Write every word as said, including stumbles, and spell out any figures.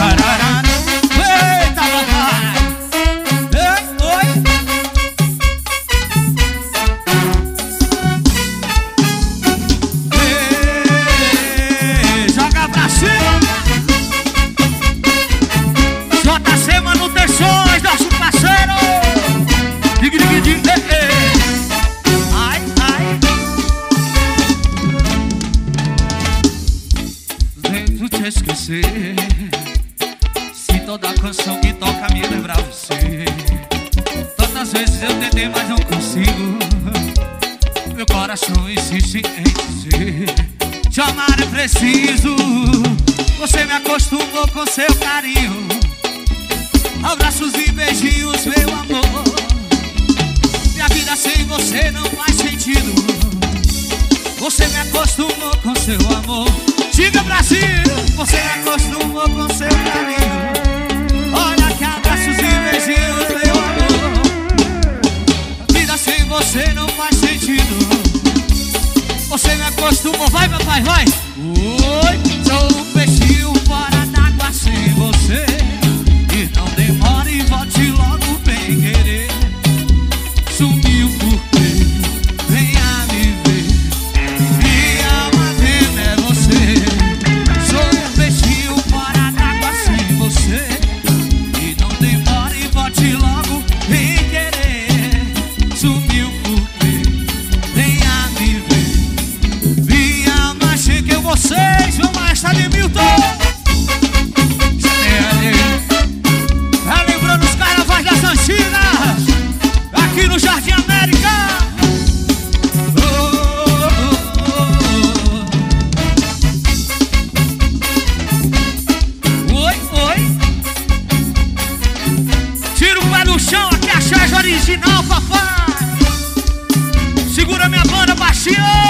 Eita, papai. Ei, oi. Ei, joga pra cima. J C Manutenções, nosso parceiro. Dig, dig, dig, ei, ei. Ai, ai. Tento te esquecer. Se toda canção que toca me lembra você. Tantas vezes eu tentei, mas não consigo. Meu coração insiste em dizer: te amar é preciso. Você me acostumou com seu carinho, abraços e beijinhos, meu amor. Minha vida sem você não faz sentido. Você me acostumou com seu amor. Diga, Brasil! Você me acostumou com seu carinho. Olha que abraços e beijinhos, meu amor. Vida sem você não faz sentido. Você me acostumou. Vai, papai, vai! Oi! Sou um peixinho fora d'água sem você. E não demore e volte logo bem querer. Sumiu porque venha me ver. Me ama vendo é você. Sou um peixinho fora d'água sem você. E não demore e volte logo bem querer. Sumiu porque venha me ver. Me ama, cheguei vocês. Vamos lá, está de Milton. Aqui no Jardim América. Oh, oh, oh. Oi, oi. Tira o pé do chão, aqui é a charge original, papai. Segura minha banda baixinho.